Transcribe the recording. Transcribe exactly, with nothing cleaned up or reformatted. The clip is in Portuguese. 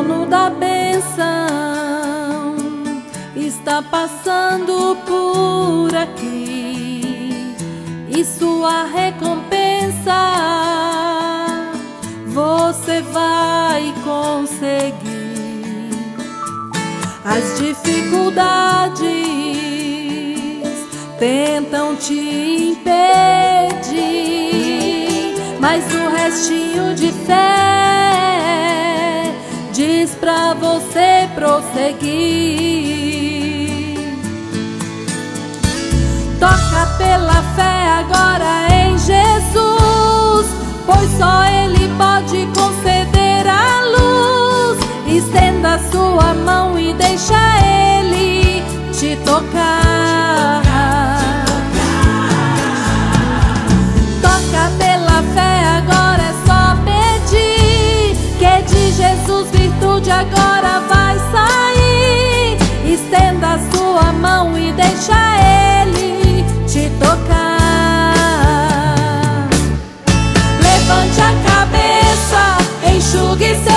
dono da bênção está passando por aqui, e sua recompensa você vai conseguir. As dificuldades tentam te impedir, mas o restinho de fé diz pra você prosseguir. Toca pela fé agora em Jesus, pois só Ele pode conceder a luz. Estenda sua mão e deixa Ele te tocar. Toca pela fé agora, é só pedir, que de Jesus virtude agora vai sair. Estenda sua mão e deixa Ele te tocar. Levante a cabeça, enxugue seu